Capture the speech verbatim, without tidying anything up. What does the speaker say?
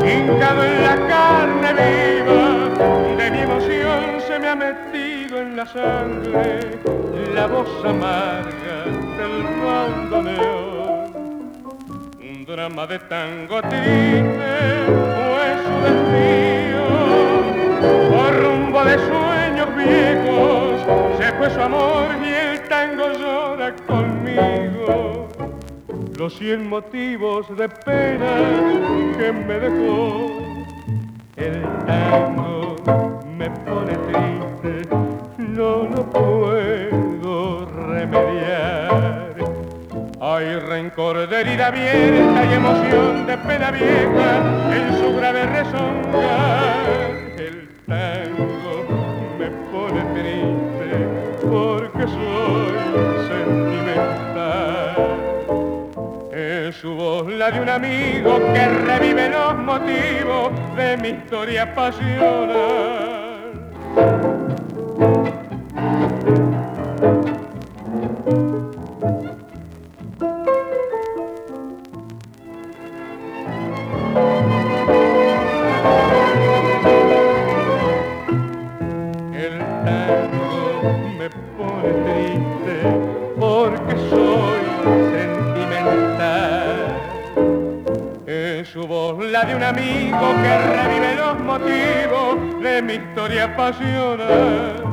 hincado en la carne viva de mi emoción se me ha metido en la sangre la voz amarga del bandoneón. Un drama de tango triste fue su desvío, por rumbo de sueños viejos se fue su amor y el tango llora conmigo los cien motivos de pena que me dejó. El tango me pone triste, no lo puedo remediar. Hay rencor de herida abierta y emoción de pena vieja en su grave rezongar. El tango me pone triste porque soy sentimental. Es su voz la de un amigo que revive los motivos de mi historia pasional. El tango me pone triste porque soy sentimental. Es su voz la de un amigo que revive los motivos de mi historia pasional.